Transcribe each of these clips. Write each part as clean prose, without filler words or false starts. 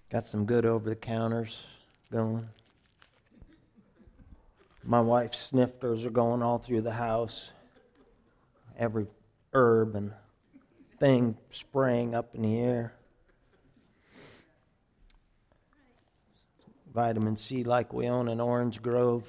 Got some good over-the-counters going. My wife's snifters are going all through the house. Every herb and thing spraying up in the air. Vitamin C like we own an orange grove.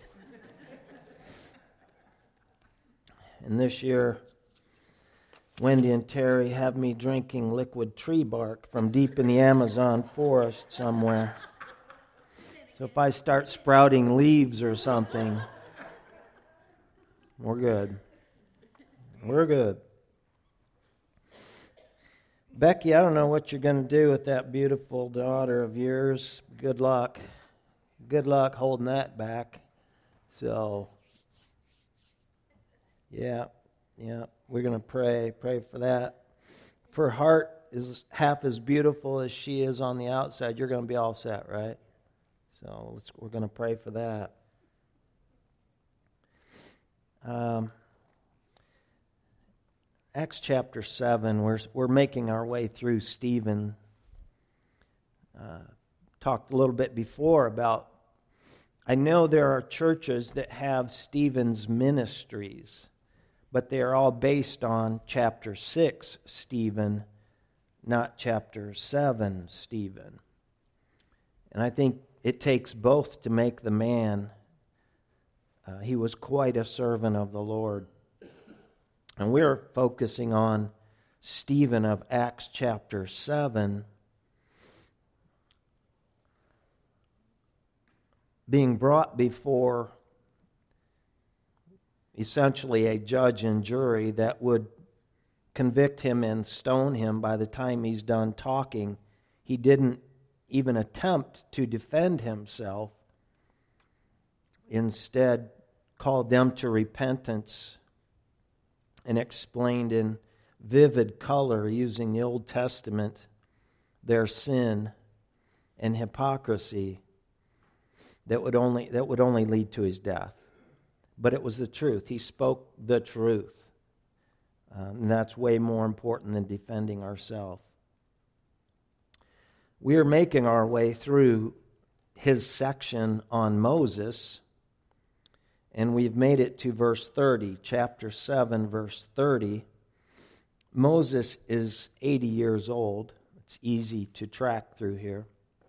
And this year, Wendy and Terry have me drinking liquid tree bark from deep in the Amazon forest somewhere. So if I start sprouting leaves or something, we're good. We're good. Becky, I don't know what you're going to do with that beautiful daughter of yours. Good luck. Good luck holding that back. So, yeah, we're going to pray for that. If her heart is half as beautiful as she is on the outside, you're going to be all set, right? So we're going to pray for that. Acts chapter 7, we're making our way through Stephen. Talked a little bit before about, I know there are churches that have Stephen's ministries, but they are all based on chapter 6 Stephen, not chapter 7 Stephen. And I think it takes both to make the man. He was quite a servant of the Lord. And we're focusing on Stephen of Acts chapter 7, being brought before essentially a judge and jury that would convict him and stone him by the time he's done talking. He didn't even attempt to defend himself. Instead, called them to repentance and explained in vivid color, using the Old Testament, their sin and hypocrisy that would only lead to his death. But it was the truth. He spoke the truth. And that's way more important than defending ourselves. We are making our way through his section on Moses, and we've made it to verse 30, chapter 7, verse 30. Moses is 80 years old. It's easy to track through here.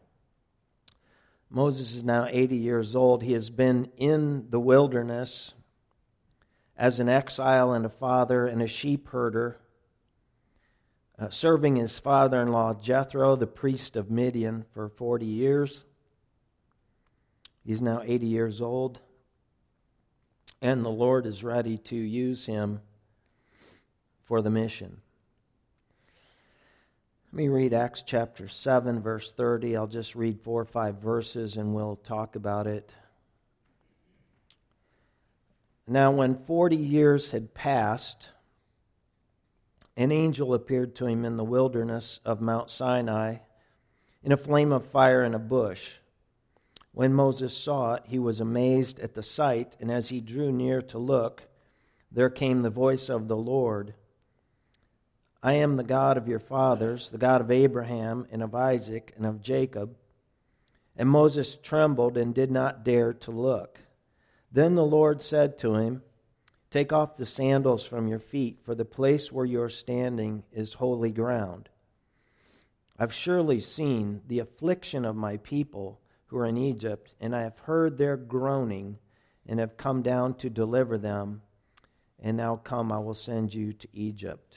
Moses is now 80 years old. He has been in the wilderness as an exile and a father and a sheep herder, serving his father-in-law Jethro, the priest of Midian, for 40 years. He's now 80 years old, and the Lord is ready to use him for the mission. Let me read Acts chapter 7, verse 30. I'll just read 4 or 5 verses and we'll talk about it. Now, when 40 years had passed, an angel appeared to him in the wilderness of Mount Sinai in a flame of fire in a bush. When Moses saw it, he was amazed at the sight, and as he drew near to look, there came the voice of the Lord. I am the God of your fathers, the God of Abraham and of Isaac and of Jacob. And Moses trembled and did not dare to look. Then the Lord said to him, take off the sandals from your feet, for the place where you are standing is holy ground. I've surely seen the affliction of my people who are in Egypt, and I have heard their groaning, and have come down to deliver them. And now come, I will send you to Egypt.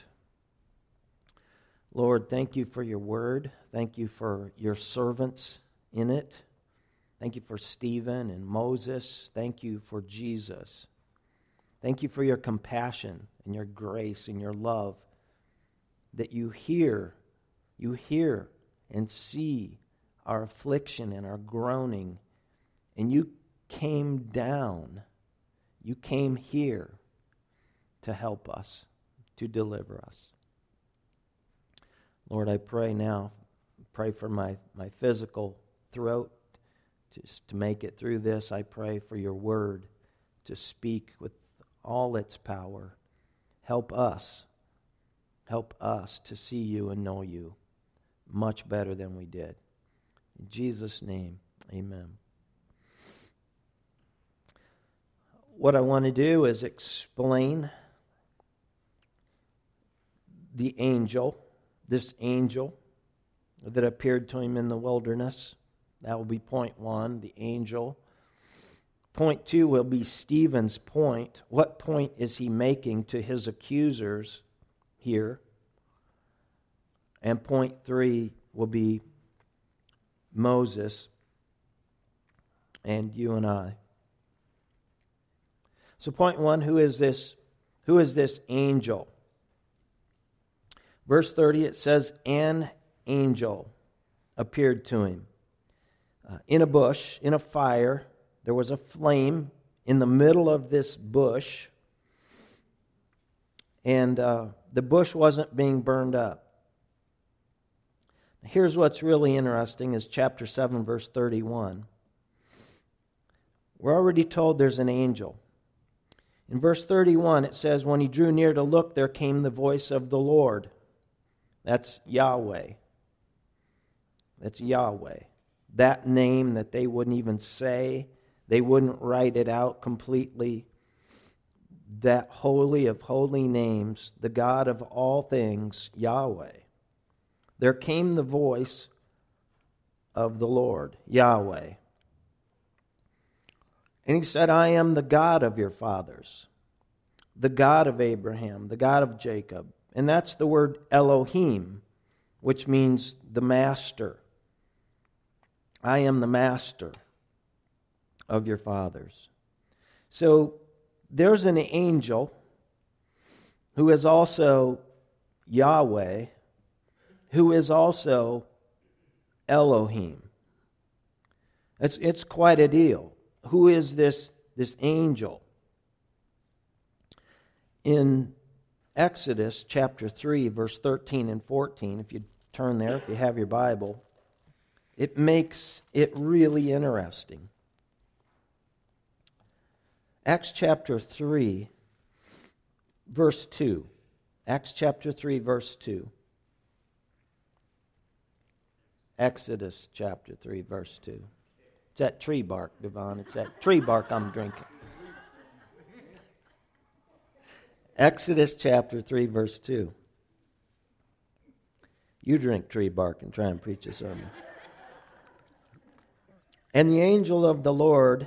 Lord, thank you for your word. Thank you for your servants in it. Thank you for Stephen and Moses. Thank you for Jesus. Thank you for your compassion and your grace and your love, that you hear and see our affliction and our groaning, and you came down, you came here to help us, to deliver us. Lord, I pray now, pray for my physical throat, just to make it through this. I pray for your word to speak with all its power. Help us to see you and know you much better than we did. In Jesus' name, amen. What I want to do is explain the angel, this angel that appeared to him in the wilderness. That will be point one, the angel. Point two will be Stephen's point. What point is he making to his accusers here? And point three will be Moses and you and I. So point one, who is this angel? Verse 30, it says, an angel appeared to him. In a bush, in a fire, there was a flame in the middle of this bush, and the bush wasn't being burned up. Here's what's really interesting is chapter 7, verse 31. We're already told there's an angel. In verse 31, it says, when he drew near to look, there came the voice of the Lord. That's Yahweh. That's Yahweh. That name that they wouldn't even say, they wouldn't write it out completely. That holy of holy names, the God of all things, Yahweh. There came the voice of the Lord, Yahweh. And he said, I am the God of your fathers, the God of Abraham, the God of Jacob. And that's the word Elohim, which means the master. I am the master of your fathers. So there's an angel who is also Yahweh, who is also Elohim. It's quite a deal. Who is this angel? In Exodus chapter 3, verse 13 and 14, if you turn there, if you have your Bible, it makes it really interesting. Acts chapter 3, verse 2. Acts chapter 3, verse 2. Exodus chapter 3, verse 2. It's that tree bark, Devon. It's that tree bark I'm drinking. Exodus chapter 3, verse 2. You drink tree bark and try and preach a sermon. And the angel of the Lord,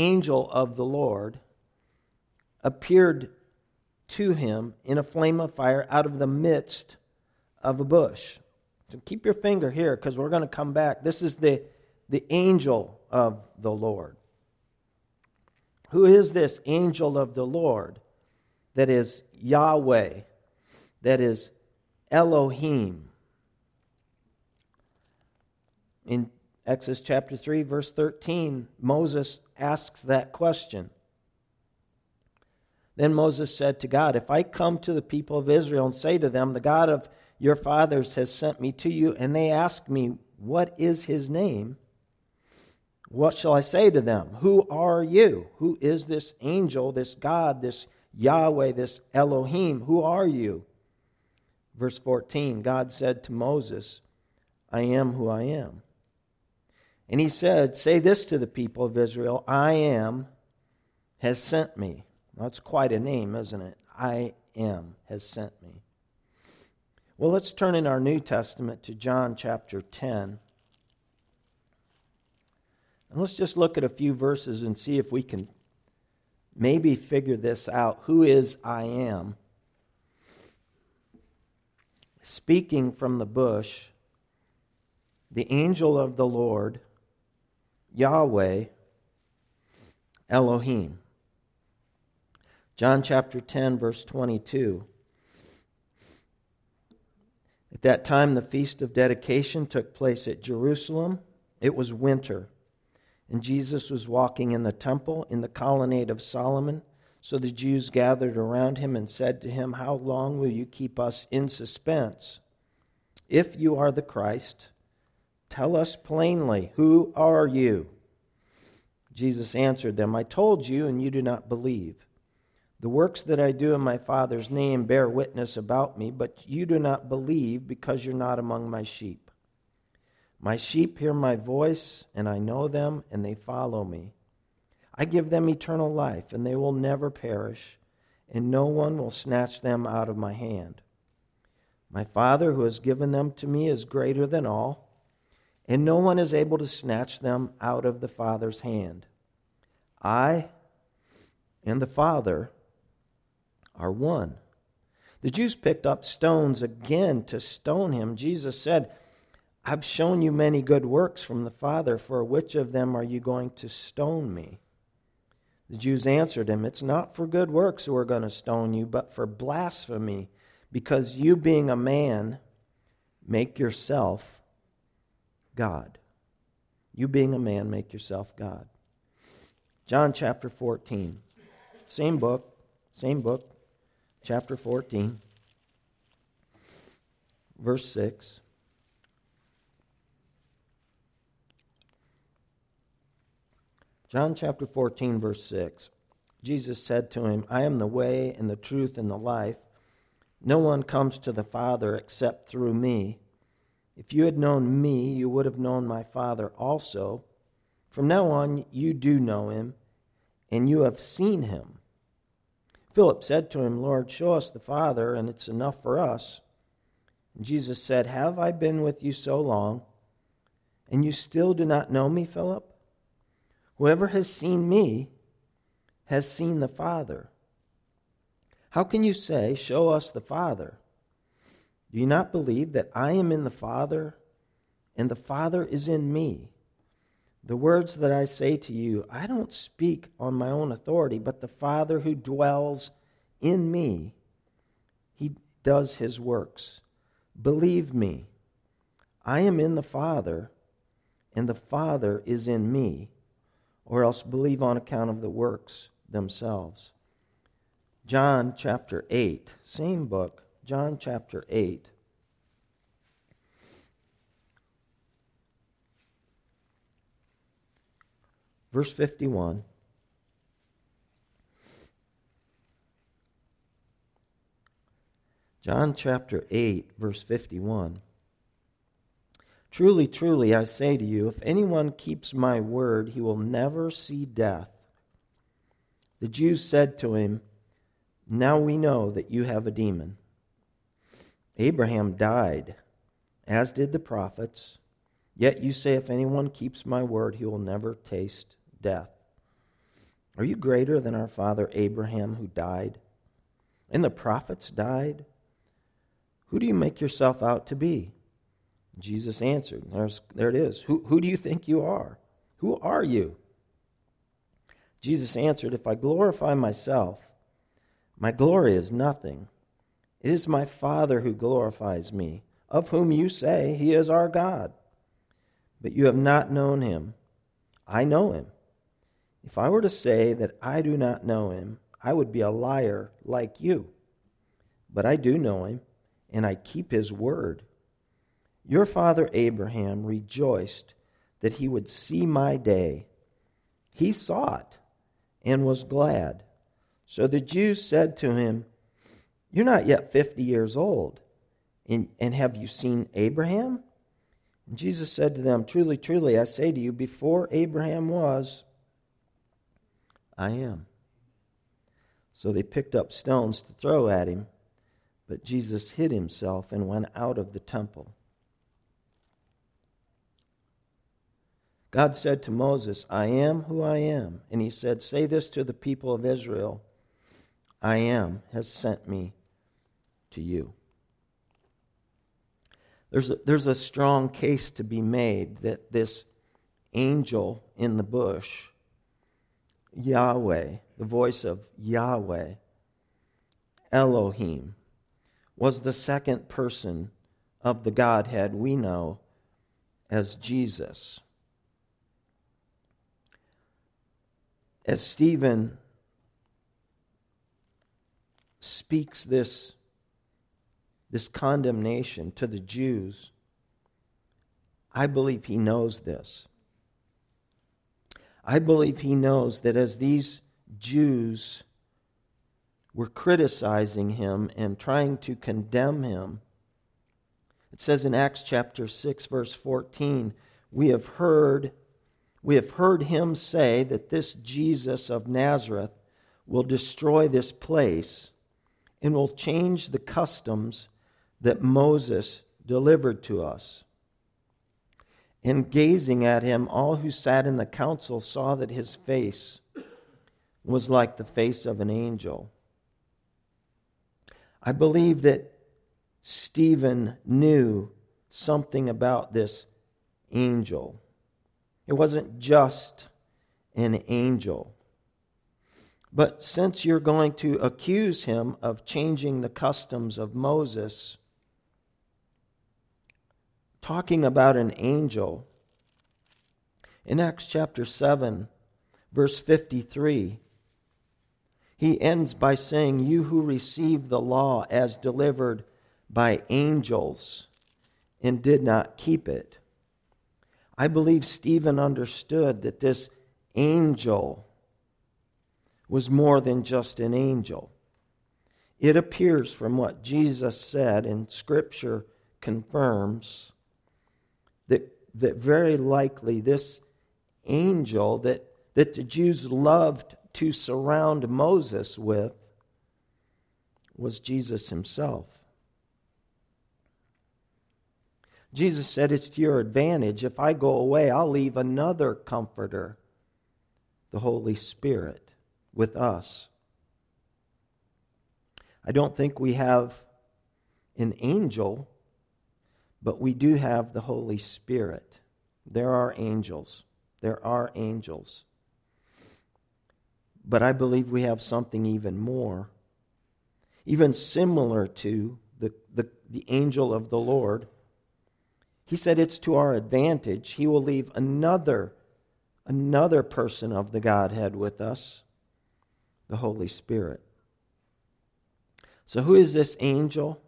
appeared to him in a flame of fire out of the midst of a bush. So keep your finger here because we're going to come back. This is the angel of the Lord. Who is this angel of the Lord? That is Yahweh. That is Elohim. In Exodus chapter 3, verse 13, Moses asks that question. Then Moses said to God, if I come to the people of Israel and say to them, the God of your fathers has sent me to you, and they ask me, what is his name? What shall I say to them? Who are you? Who is this angel, this God, this Yahweh, this Elohim? Who are you? Verse 14, God said to Moses, I am who I am. And he said, say this to the people of Israel, I am has sent me. Well, that's quite a name, isn't it? I am has sent me. Well, let's turn in our New Testament to John chapter 10. And let's just look at a few verses and see if we can maybe figure this out. Who is I am? Speaking from the bush, the angel of the Lord, Yahweh, Elohim. John chapter 10, verse 22. At that time, the feast of dedication took place at Jerusalem. It was winter, and Jesus was walking in the temple in the colonnade of Solomon. So the Jews gathered around him and said to him, how long will you keep us in suspense? If you are the Christ, tell us plainly, who are you? Jesus answered them, I told you, and you do not believe. The works that I do in my Father's name bear witness about me, but you do not believe because you're not among my sheep. My sheep hear my voice, and I know them, and they follow me. I give them eternal life, and they will never perish, and no one will snatch them out of my hand. My Father who has given them to me is greater than all, and no one is able to snatch them out of the Father's hand. I and the Father are one." The Jews picked up stones again to stone him. Jesus said, "I've shown you many good works from the Father. For which of them are you going to stone me?" The Jews answered him, "It's not for good works who are going to stone you, but for blasphemy, because you, being a man, make yourself God." You, being a man, make yourself God. John chapter 14. Same book, chapter 14, verse 6. John chapter 14, verse 6. Jesus said to him, "I am the way and the truth and the life. No one comes to the Father except through me. If you had known me, you would have known my Father also. From now on, you do know him, and you have seen him." Philip said to him, "Lord, show us the Father, and it's enough for us." And Jesus said, "Have I been with you so long, and you still do not know me, Philip? Whoever has seen me has seen the Father. How can you say, 'Show us the Father'? Do you not believe that I am in the Father, and the Father is in me? The words that I say to you, I don't speak on my own authority, but the Father who dwells in me, he does his works. Believe me, I am in the Father, and the Father is in me, or else believe on account of the works themselves." John chapter 8, same book, John chapter 8. Verse 51. John chapter 8, verse 51. "Truly, truly, I say to you, if anyone keeps my word, he will never see death." The Jews said to him, "Now we know that you have a demon. Abraham died, as did the prophets. Yet you say, if anyone keeps my word, he will never taste death. Are you greater than our father Abraham, who died? And the prophets died? Who do you make yourself out to be?" Jesus answered, there it is. Who do you think you are? Who are you? Jesus answered, "If I glorify myself, my glory is nothing. It is my Father who glorifies me, of whom you say he is our God. But you have not known him. I know him. If I were to say that I do not know him, I would be a liar like you. But I do know him, and I keep his word. Your father Abraham rejoiced that he would see my day. He saw it and was glad. So the Jews said to him, 'You're not yet 50 years old, and have you seen Abraham?' And Jesus said to them, 'Truly, truly, I say to you, before Abraham was, I am.' So they picked up stones to throw at him, but Jesus hid himself and went out of the temple. God said to Moses, 'I am who I am.' And he said, 'Say this to the people of Israel, I am has sent me to you.'" There's a strong case to be made that this angel in the bush, Yahweh, the voice of Yahweh, Elohim, was the second person of the Godhead we know as Jesus. As Stephen speaks this condemnation to the Jews, I believe he knows this. I believe he knows that as these Jews were criticizing him and trying to condemn him, It says in Acts chapter 6, verse 14, we have heard him say that this Jesus of Nazareth will destroy this place and will change the customs that Moses delivered to us. And gazing at him, all who sat in the council saw that his face was like the face of an angel. I believe that Stephen knew something about this angel. It wasn't just an angel. But since you're going to accuse him of changing the customs of Moses, talking about an angel, in Acts chapter 7, verse 53, he ends by saying, "You who received the law as delivered by angels and did not keep it." I believe Stephen understood that this angel was more than just an angel. It appears from what Jesus said, and Scripture confirms, that very likely this angel that the Jews loved to surround Moses with was Jesus himself. Jesus said, "It's to your advantage. If I go away, I'll leave another comforter, the Holy Spirit, with us." I don't think we have an angel, but we do have the Holy Spirit. There are angels. There are angels. But I believe we have something even more, even similar to the angel of the Lord. He said it's to our advantage. He will leave another person of the Godhead with us, the Holy Spirit. So who is this angel?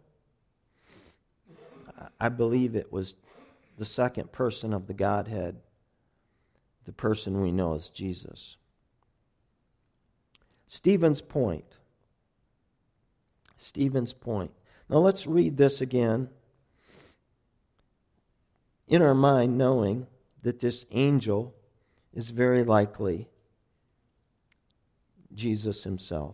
I believe it was the second person of the Godhead, the person we know as Jesus. Stephen's point. Now let's read this again in our mind, knowing that this angel is very likely Jesus himself.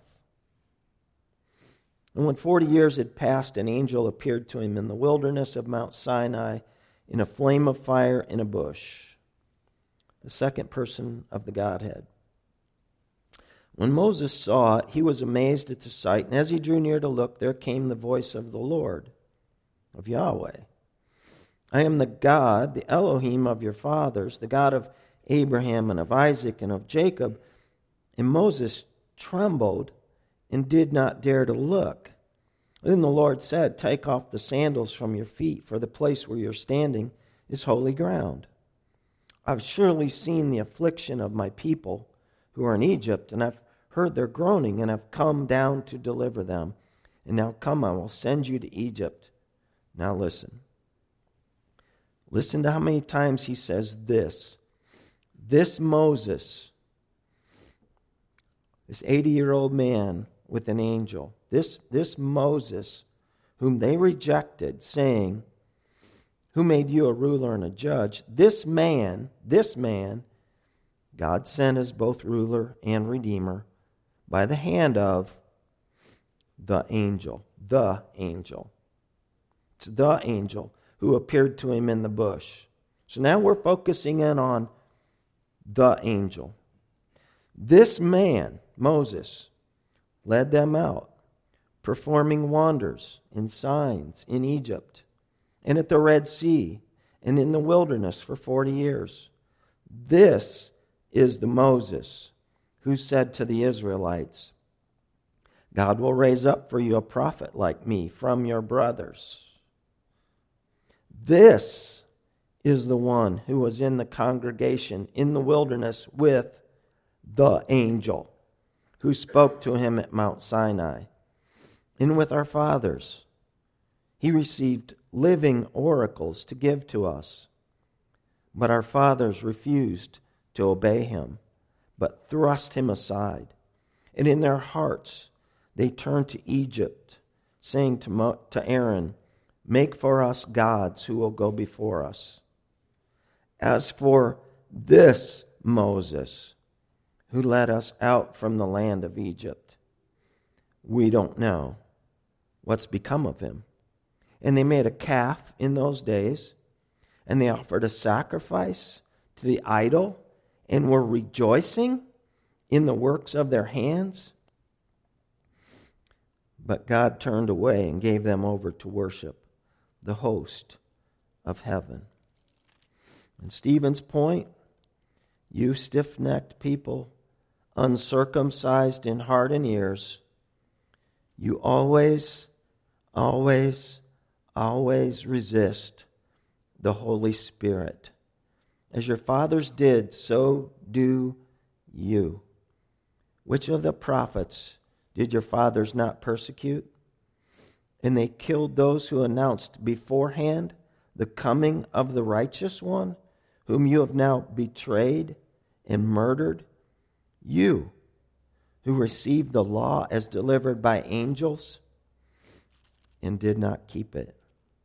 And when 40 years had passed, an angel appeared to him in the wilderness of Mount Sinai in a flame of fire in a bush. The second person of the Godhead. When Moses saw it, he was amazed at the sight, and as he drew near to look, there came the voice of the Lord, of Yahweh. "I am the God, the Elohim of your fathers, the God of Abraham and of Isaac and of Jacob." And Moses trembled and did not dare to look. Then the Lord said, "Take off the sandals from your feet, for the place where you're standing is holy ground. I've surely seen the affliction of my people who are in Egypt, and I've heard their groaning, and have come down to deliver them. And now come, I will send you to Egypt." Now listen. Listen to how many times he says this. This Moses, this 80-year-old man with an angel, this Moses, whom they rejected, saying, "Who made you a ruler and a judge?" This man, God sent as both ruler and redeemer by the hand of the angel. The angel. It's the angel who appeared to him in the bush. So now we're focusing in on the angel. This man, Moses, led them out, performing wonders and signs in Egypt and at the Red Sea and in the wilderness for 40 years. This is the Moses who said to the Israelites, "God will raise up for you a prophet like me from your brothers." This is the one who was in the congregation in the wilderness with the angel who spoke to him at Mount Sinai. And with our fathers, he received living oracles to give to us. But our fathers refused to obey him, but thrust him aside. And in their hearts they turned to Egypt, saying to Aaron, Make for us gods who will go before us. As for this Moses, who led us out from the land of Egypt, we don't know what's become of him. And they made a calf in those days, and they offered a sacrifice to the idol, and were rejoicing in the works of their hands. But God turned away and gave them over to worship the host of heaven. And Stephen's point, you stiff-necked people, uncircumcised in heart and ears, you always resist the Holy Spirit. As your fathers did, so do you. Which of the prophets did your fathers not persecute? And they killed those who announced beforehand the coming of the righteous one, whom you have now betrayed and murdered. You, who received the law as delivered by angels and did not keep it.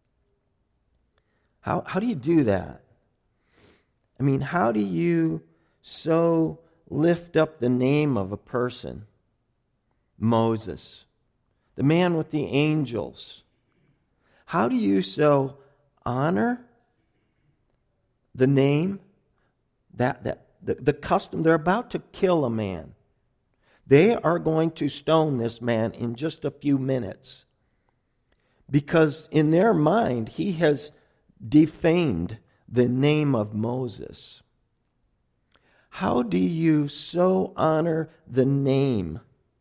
How do you do that? I mean, how do you so lift up the name of a person? Moses, the man with the angels. How do you so honor the name, the custom? They're about to kill a man. They are going to stone this man in just a few minutes, because in their mind he has defamed the name of Moses. How do you so honor the name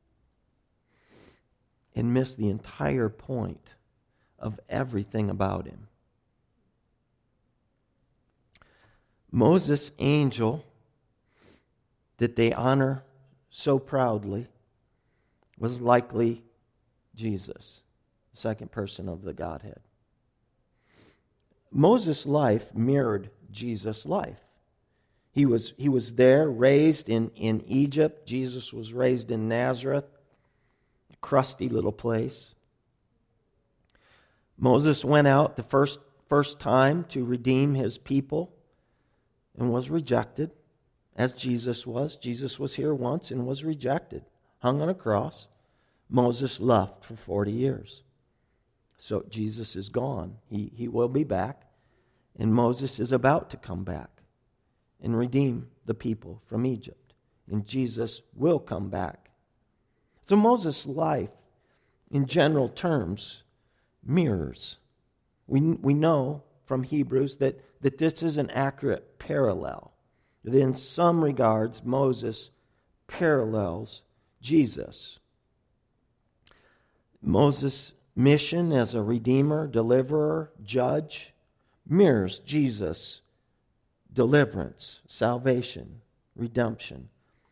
and miss the entire point of everything about him? Moses' angel that they honor so proudly was likely Jesus, the second person of the Godhead. Moses' life mirrored Jesus' life. He was there, raised in Egypt. Jesus was raised in Nazareth, a crusty little place. Moses went out the first time to redeem his people and was rejected, as Jesus was. Jesus was here once and was rejected, hung on a cross. Moses left for 40 years. So Jesus is gone. He will be back, and Moses is about to come back and redeem the people from Egypt. And Jesus will come back. So Moses' life, in general terms, mirrors. We know from Hebrews that this is an accurate parallel. That in some regards, Moses parallels Jesus. Moses' mission as a redeemer, deliverer, judge, mirrors Jesus' deliverance, salvation, redemption.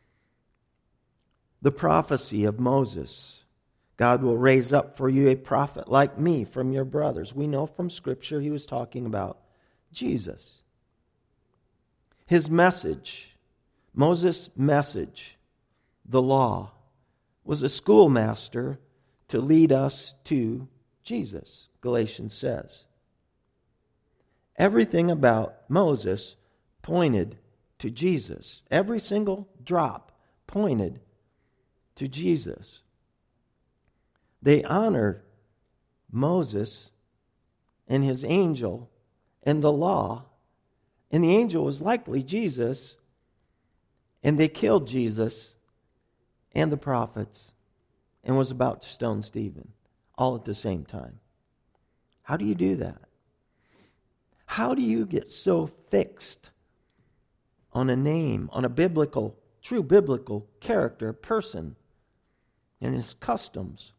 The prophecy of Moses, God will raise up for you a prophet like me from your brothers. We know from Scripture he was talking about Jesus. His message, Moses' message, the law, was a schoolmaster to lead us to Jesus, Galatians says. Everything about Moses pointed to Jesus. Every single drop pointed to Jesus. They honored Moses and his angel and the law, and the angel was likely Jesus, and they killed Jesus and the prophets and was about to stone Stephen all at the same time. How do you do that? How do you get so fixed on a name, on a true biblical character, person, and his customs,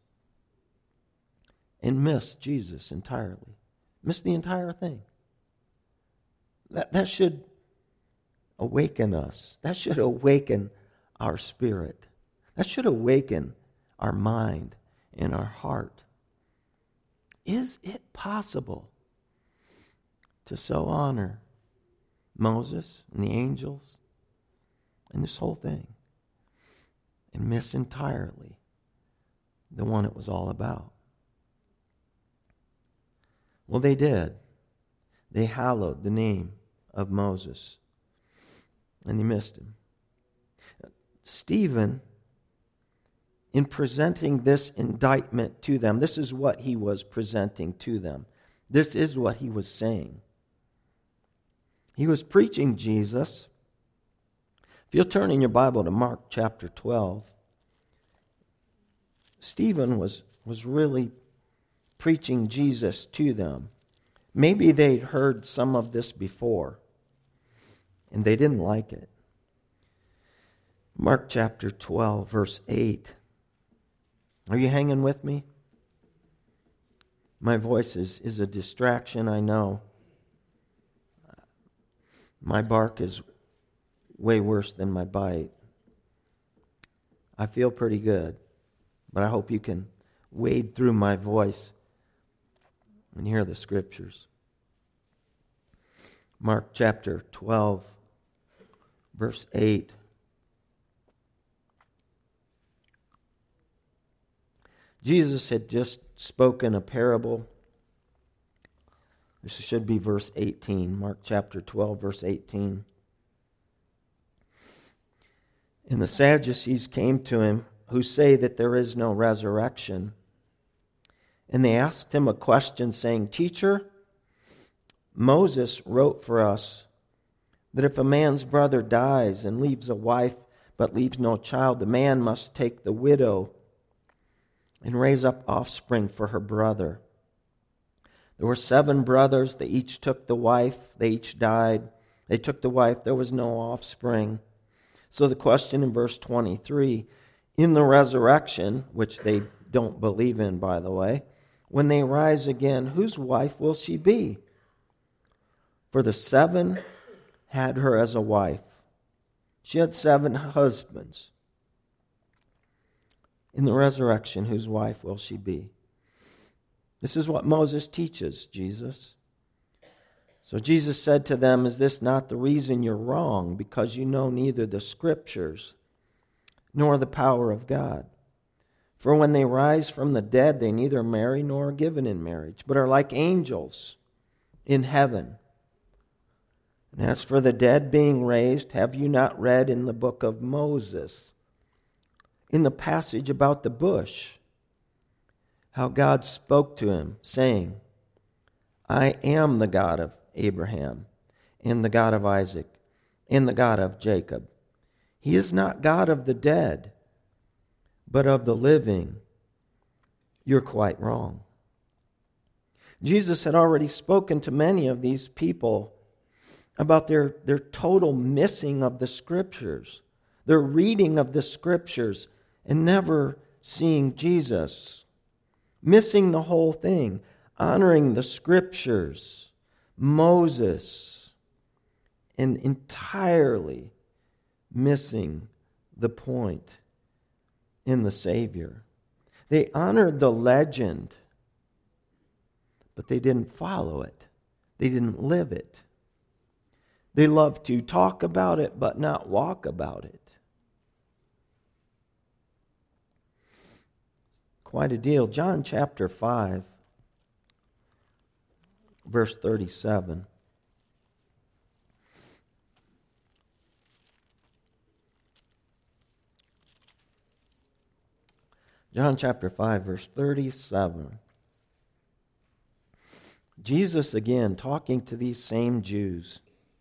and miss Jesus entirely? Miss the entire thing. That should awaken us. That should awaken our spirit. That should awaken our mind and our heart. Is it possible to so honor Moses and the angels and this whole thing and miss entirely the one it was all about? Well, they did. They hallowed the name of Moses. And they missed him. Stephen, in presenting this indictment to them, this is what he was presenting to them. This is what he was saying. He was preaching Jesus. If you'll turn in your Bible to Mark chapter 12, Stephen was really preaching Jesus to them. Maybe they'd heard some of this before, and they didn't like it. Mark chapter 12, verse 8. Are you hanging with me? My voice is a distraction, I know. My bark is way worse than my bite. I feel pretty good, but I hope you can wade through my voice and hear the scriptures. Mark chapter 12, verse 8. Jesus had just spoken a parable. This should be verse 18. Mark chapter 12, verse 18. And the Sadducees came to him, who say that there is no resurrection. And they asked him a question, saying, Teacher, Moses wrote for us that if a man's brother dies and leaves a wife but leaves no child, the man must take the widow and raise up offspring for her brother. There were 7 brothers. They each took the wife. They each died. They took the wife. There was no offspring. So the question in verse 23, in the resurrection, which they don't believe in, by the way, when they rise again, whose wife will she be? For the 7 had her as a wife. She had 7 husbands. In the resurrection, whose wife will she be? This is what Moses teaches, Jesus. So Jesus said to them, Is this not the reason you're wrong? Because you know neither the Scriptures nor the power of God. For when they rise from the dead, they neither marry nor are given in marriage, but are like angels in heaven. And as for the dead being raised, have you not read in the book of Moses, in the passage about the bush, how God spoke to him, saying, I am the God of Abraham, and the God of Isaac, and the God of Jacob. He is not God of the dead, but of the living. You're quite wrong. Jesus had already spoken to many of these people about their total missing of the Scriptures, their reading of the Scriptures, and never seeing Jesus. Missing the whole thing, honoring the Scriptures, Moses, and entirely missing the point in the Savior. They honored the legend, but they didn't follow it. They didn't live it. They loved to talk about it, but not walk about it. Quite a deal. John chapter 5, verse 37. John chapter 5, verse 37. Jesus again talking to these same Jews.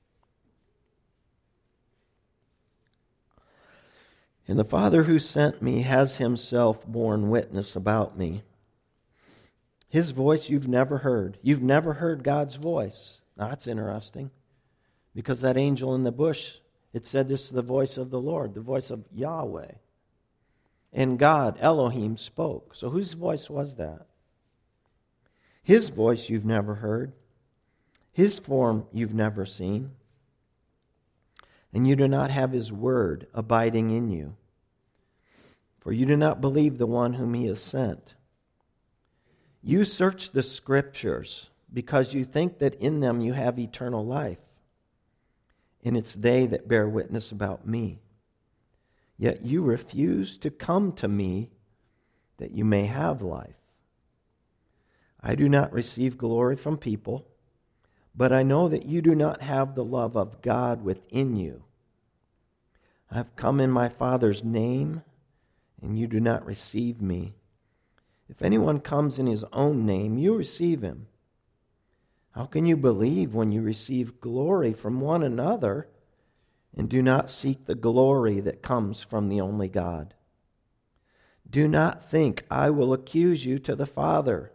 And the Father who sent me has himself borne witness about me. His voice you've never heard. You've never heard God's voice. Now that's interesting. Because that angel in the bush, it said this is the voice of the Lord, the voice of Yahweh. And God, Elohim, spoke. So whose voice was that? His voice you've never heard. His form you've never seen. And you do not have his word abiding in you. For you do not believe the one whom he has sent. You search the Scriptures because you think that in them you have eternal life. And it's they that bear witness about me. Yet you refuse to come to me that you may have life. I do not receive glory from people, but I know that you do not have the love of God within you. I have come in my Father's name, and you do not receive me. If anyone comes in his own name, you receive him. How can you believe when you receive glory from one another and do not seek the glory that comes from the only God? Do not think I will accuse you to the Father.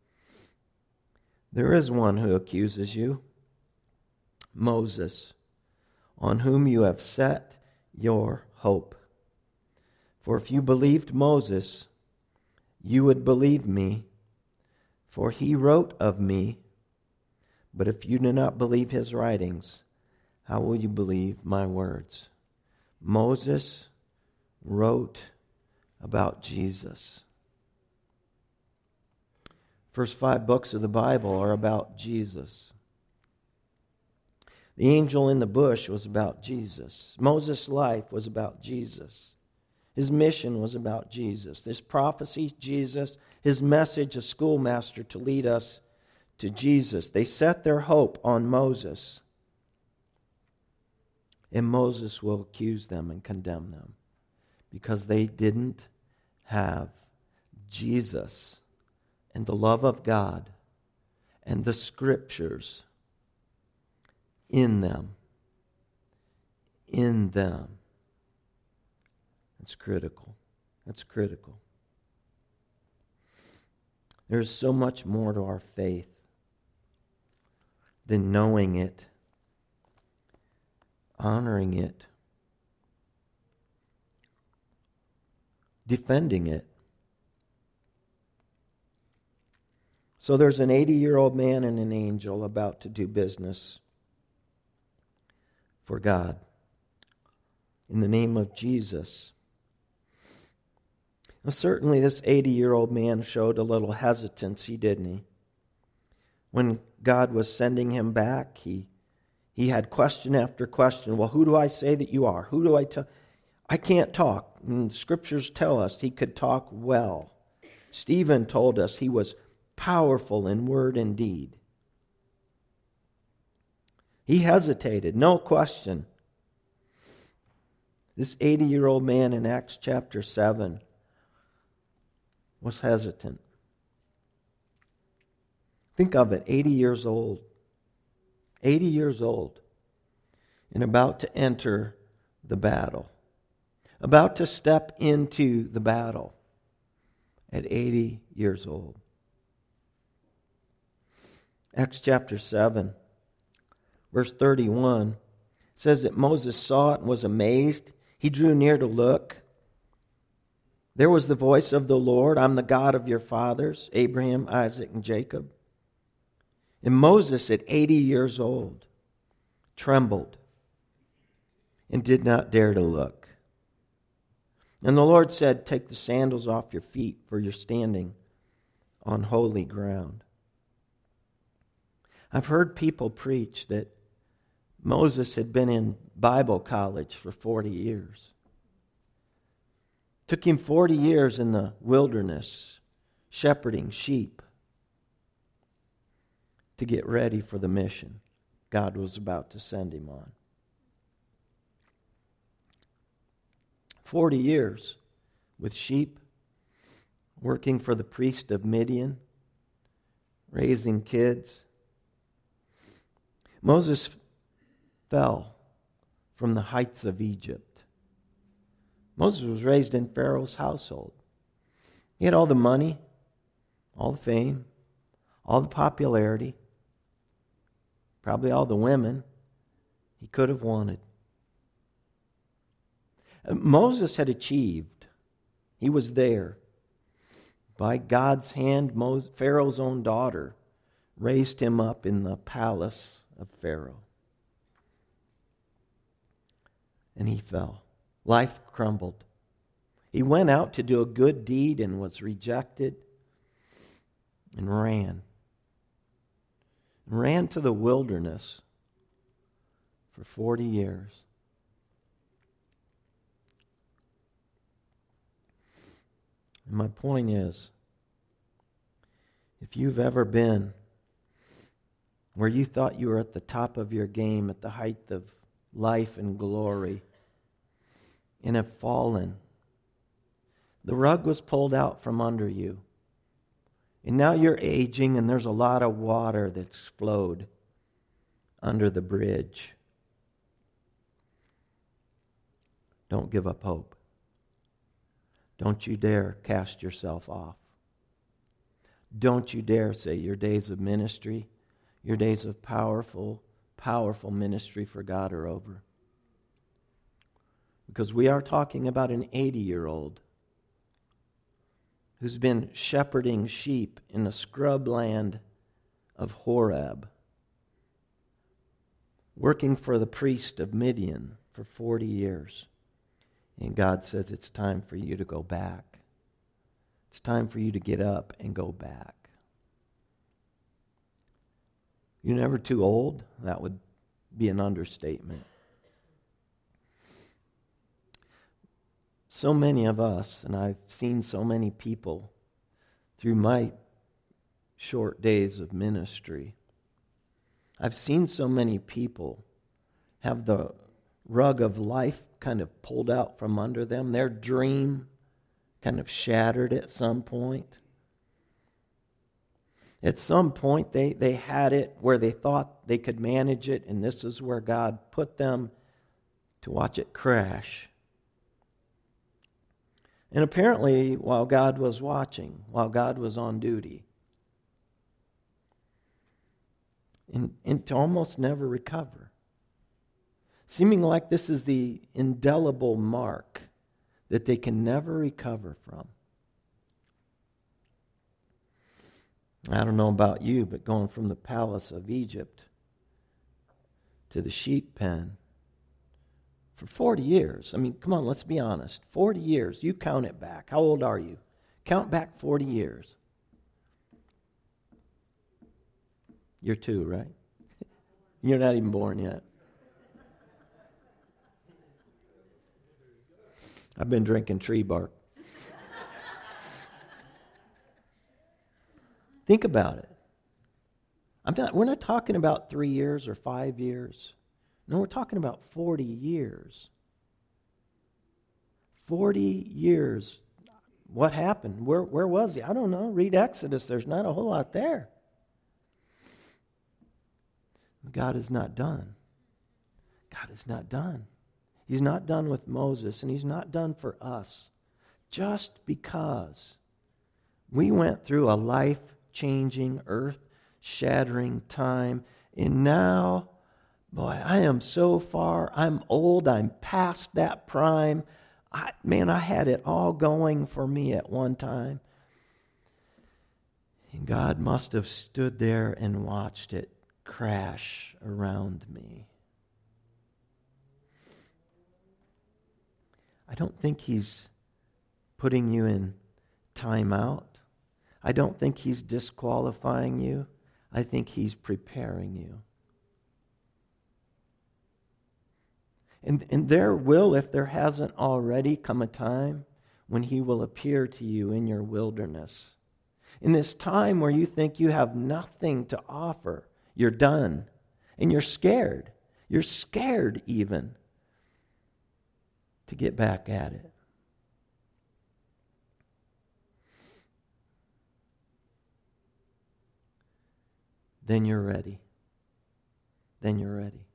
There is one who accuses you, Moses, on whom you have set your hope. For if you believed Moses, you would believe me, for he wrote of me. But if you do not believe his writings, how will you believe my words? Moses wrote about Jesus. First 5 books of the Bible are about Jesus. The angel in the bush was about Jesus. Moses' life was about Jesus. His mission was about Jesus. This prophecy, Jesus. His message, a schoolmaster to lead us to Jesus. They set their hope on Moses. And Moses will accuse them and condemn them because they didn't have Jesus and the love of God and the Scriptures in them. In them. That's critical. That's critical. There's so much more to our faith than knowing it, honoring it, defending it. So there's an 80-year-old man and an angel about to do business for God in the name of Jesus. Now, certainly this 80-year-old man showed a little hesitancy, didn't he? When God was sending him back, he had question after question. Well, who do I say that you are? Who do I tell? I can't talk. And Scriptures tell us he could talk well. Stephen told us he was powerful in word and deed. He hesitated, no question. This 80-year-old man in Acts chapter 7 was hesitant. Think of it, 80 years old. 80 years old. And about to enter the battle. About to step into the battle at 80 years old. Acts chapter 7, verse 31 says that Moses saw it and was amazed. He drew near to look. There was the voice of the Lord, I'm the God of your fathers, Abraham, Isaac, and Jacob. And Moses, at 80 years old, trembled and did not dare to look. And the Lord said, take the sandals off your feet, for you're standing on holy ground. I've heard people preach that Moses had been in Bible college for 40 years. Took him 40 years in the wilderness, shepherding sheep, to get ready for the mission God was about to send him on. 40 years with sheep, working for the priest of Midian, raising kids. Moses fell from the heights of Egypt. Moses was raised in Pharaoh's household. He had all the money, all the fame, all the popularity, probably all the women he could have wanted. Moses had achieved. He was there. By God's hand, Pharaoh's own daughter raised him up in the palace of Pharaoh. And he fell. Life crumbled. He went out to do a good deed and was rejected and ran. Ran to the wilderness for 40 years. And my point is, If you've ever been where you thought you were at the top of your game, at the height of life and glory, and have fallen, the rug was pulled out from under you. And now you're aging, and there's a lot of water that's flowed under the bridge. Don't give up hope. Don't you dare cast yourself off. Don't you dare say your days of ministry, your days of powerful, powerful ministry for God are over. Because we are talking about an 80-year-old who's been shepherding sheep in the scrub land of Horeb, working for the priest of Midian for 40 years. And God says it's time for you to go back. It's time for you to get up and go back. You're never too old. That would be an understatement. So many of us, and I've seen so many people through my short days of ministry, I've seen so many people have the rug of life kind of pulled out from under them, their dream kind of shattered at some point. At some point, they had it where they thought they could manage it, and this is where God put them to watch it crash. And apparently, while God was watching, while God was on duty, and to almost never recover. Seeming like this is the indelible mark that they can never recover from. I don't know about you, but going from the palace of Egypt to the sheep pen for 40 years. I mean, come on, let's be honest. 40 years. You count it back. How old are you? Count back 40 years. You're 2, right? You're not even born yet. I've been drinking tree bark. Think about it. We're not talking about 3 years or 5 years. No, we're talking about 40 years. 40 years. What happened? Where was he? I don't know. Read Exodus. There's not a whole lot there. God is not done. God is not done. He's not done with Moses, and He's not done for us. Just because we went through a life-changing, earth-shattering time, and now, boy, I am so far, I'm old, I'm past that prime. I had it all going for me at one time. And God must have stood there and watched it crash around me. I don't think He's putting you in timeout. I don't think He's disqualifying you. I think He's preparing you. And there will, if there hasn't already, come a time when He will appear to you in your wilderness. In this time where you think you have nothing to offer, you're done. And you're scared. You're scared even to get back at it. Then you're ready. Then you're ready.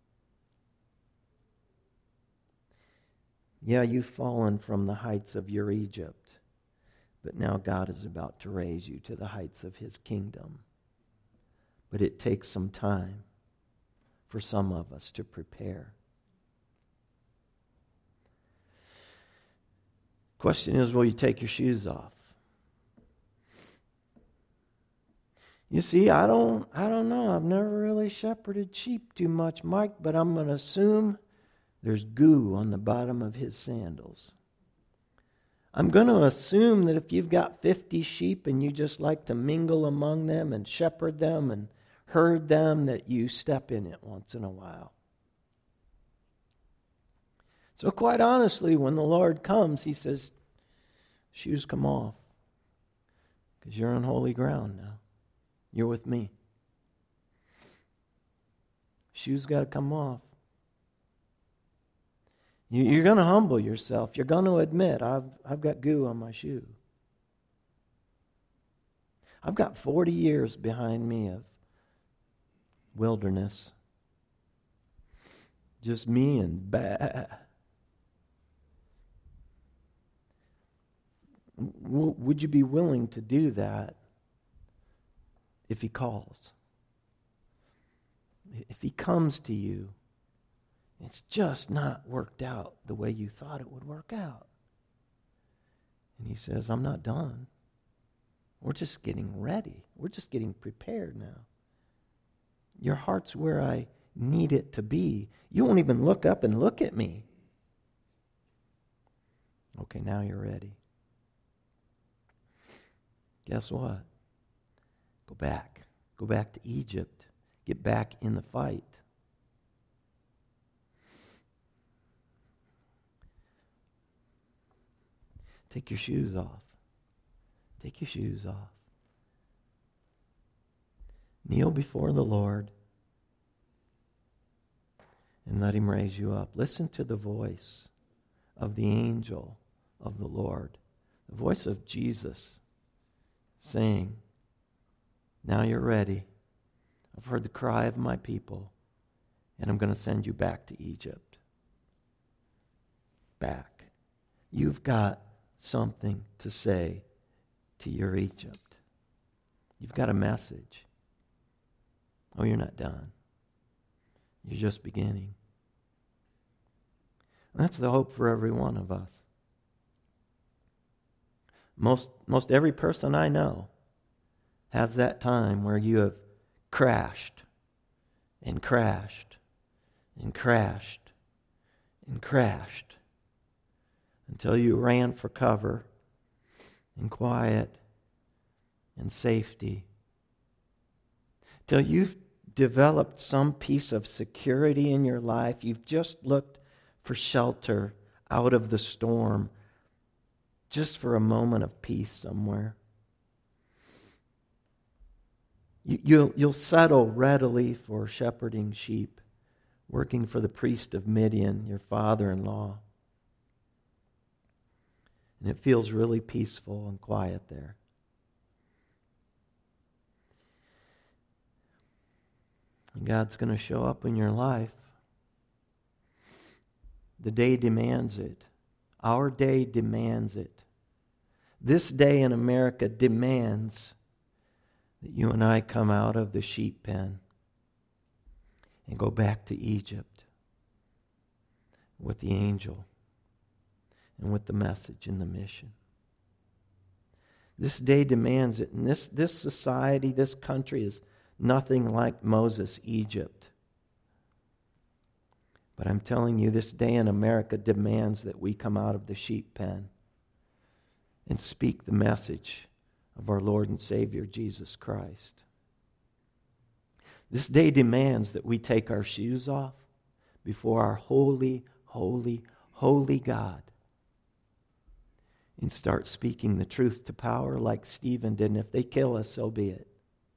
Yeah, you've fallen from the heights of your Egypt, but now God is about to raise you to the heights of His kingdom. But it takes some time for some of us to prepare. Question is, will you take your shoes off? You see, I don't know. I've never really shepherded sheep too much, Mike, but I'm going to assume there's goo on the bottom of his sandals. I'm going to assume that if you've got 50 sheep and you just like to mingle among them and shepherd them and herd them, that you step in it once in a while. So quite honestly, when the Lord comes, He says, shoes come off. Because you're on holy ground now. You're with me. Shoes got to come off. You're going to humble yourself. You're going to admit, I've got goo on my shoe. I've got 40 years behind me of wilderness. Just me and bah. Would you be willing to do that if He calls? If He comes to you, it's just not worked out the way you thought it would work out. And He says, I'm not done. We're just getting ready. We're just getting prepared now. Your heart's where I need it to be. You won't even look up and look at me. Okay, now you're ready. Guess what? Go back. Go back to Egypt. Get back in the fight. Take your shoes off. Take your shoes off. Kneel before the Lord and let Him raise you up. Listen to the voice of the angel of the Lord, the voice of Jesus saying, now you're ready. I've heard the cry of my people, and I'm going to send you back to Egypt. Back. You've got something to say to your Egypt. You've got a message. Oh, you're not done. You're just beginning. And that's the hope for every one of us. Most every person I know has that time where you have crashed and crashed and crashed and crashed until you ran for cover and quiet and safety. Till you've developed some piece of security in your life. You've just looked for shelter out of the storm, just for a moment of peace somewhere. You'll settle readily for shepherding sheep, working for the priest of Midian, your father-in-law. And it feels really peaceful and quiet there. And God's going to show up in your life. The day demands it. Our day demands it. This day in America demands that you and I come out of the sheep pen and go back to Egypt with the angel and with the message and the mission. This day demands it. And this society, this country is nothing like Moses' Egypt. But I'm telling you, this day in America demands that we come out of the sheep pen and speak the message of our Lord and Savior, Jesus Christ. This day demands that we take our shoes off before our holy, holy, holy God and start speaking the truth to power like Stephen did. And if they kill us, so be it.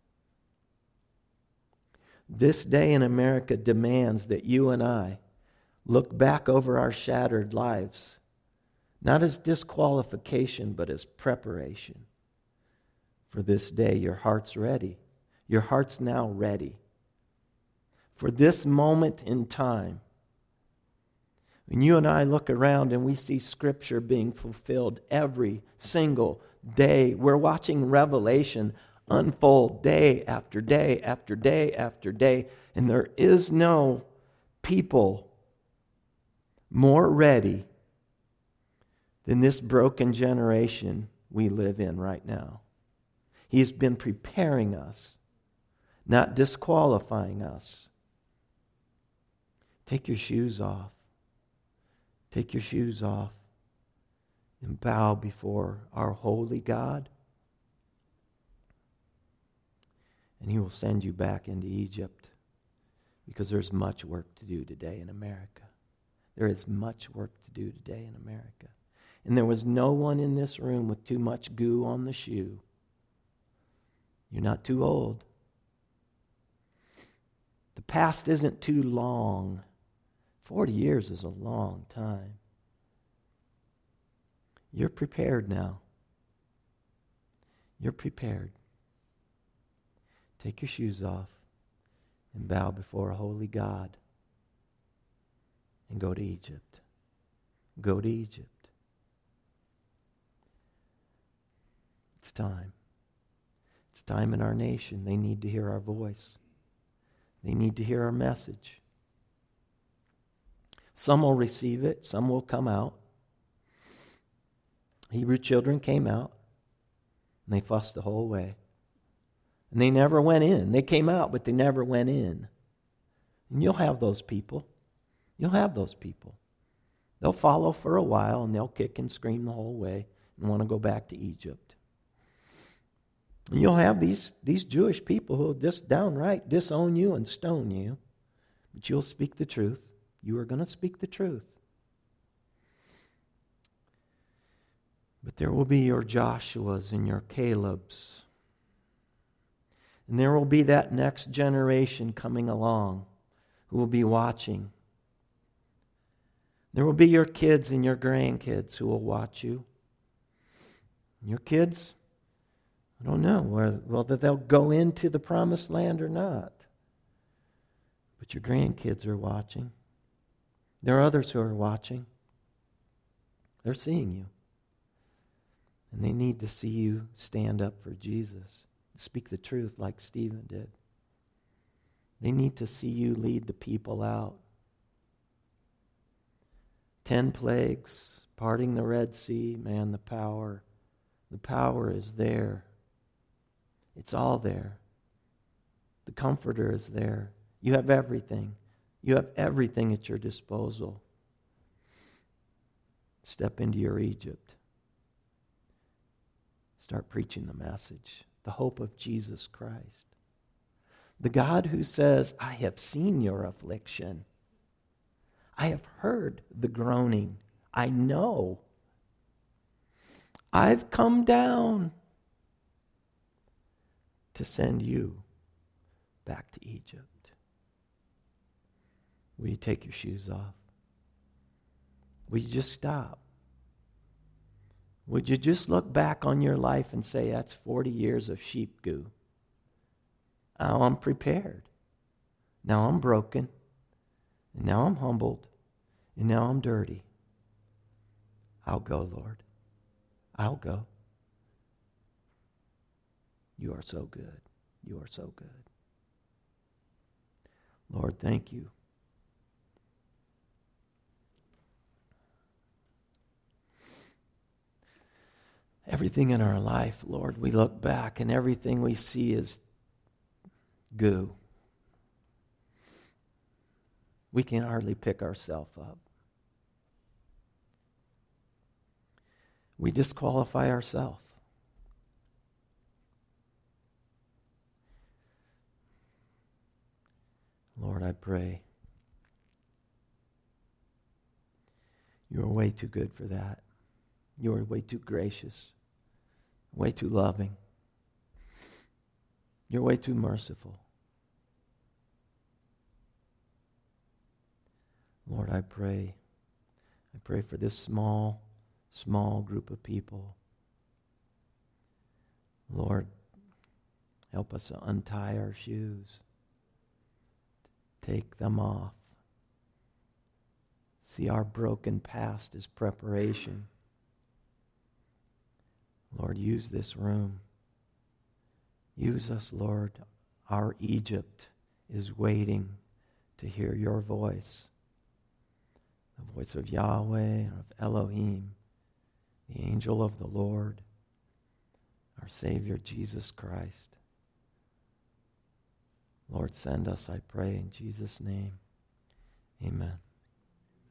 This day in America demands that you and I look back over our shattered lives, not as disqualification, but as preparation for this day. Your heart's ready. Your heart's now ready for this moment in time. When you and I look around and we see Scripture being fulfilled every single day, we're watching Revelation unfold day after day after day after day, and there is no people more ready than this broken generation we live in right now. He's been preparing us, not disqualifying us. Take your shoes off. Take your shoes off and bow before our holy God. And He will send you back into Egypt, because there's much work to do today in America. There is much work to do today in America. And there was no one in this room with too much goo on the shoe You're not too old. The past isn't too long. 40 years is a long time. You're prepared now. You're prepared. Take your shoes off and bow before a holy God and go to Egypt. Go to Egypt. It's time. It's time in our nation. They need to hear our voice. They need to hear our message. Some will receive it. Some will come out. Hebrew children came out, and they fussed the whole way. And they never went in. They came out, but they never went in. And you'll have those people. You'll have those people. They'll follow for a while, and they'll kick and scream the whole way and want to go back to Egypt. And you'll have these Jewish people who will just downright disown you and stone you. But you'll speak the truth. You are going to speak the truth. But there will be your Joshuas and your Calebs. And there will be that next generation coming along who will be watching. There will be your kids and your grandkids who will watch you. Your kids, I don't know whether they'll go into the promised land or not. But your grandkids are watching. There are others who are watching. They're seeing you. And they need to see you stand up for Jesus. Speak the truth like Stephen did. They need to see you lead the people out. 10 plagues, parting the Red Sea, man, the power is there. It's all there. The Comforter is there. You have everything. You have everything at your disposal. Step into your Egypt. Start preaching the message, the hope of Jesus Christ. The God who says, I have seen your affliction. I have heard the groaning. I know. I've come down to send you back to Egypt. Will you take your shoes off? Will you just stop? Would you just look back on your life and say, that's 40 years of sheep goo. Now I'm prepared. Now I'm broken. And now I'm humbled. And now I'm dirty. I'll go, Lord. I'll go. You are so good. You are so good. Lord, thank you. Everything in our life, Lord, we look back and everything we see is goo. We can hardly pick ourselves up. We disqualify ourselves. Lord, I pray. You are way too good for that. You are way too gracious, way too loving. You're way too merciful. Lord, I pray for this small group of people. Lord, help us to untie our shoes, take them off. See our broken past as preparation. Lord, use this room. Use us, Lord. Our Egypt is waiting to hear your voice. The voice of Yahweh, of Elohim, the angel of the Lord, our Savior Jesus Christ. Lord, send us, I pray, in Jesus' name.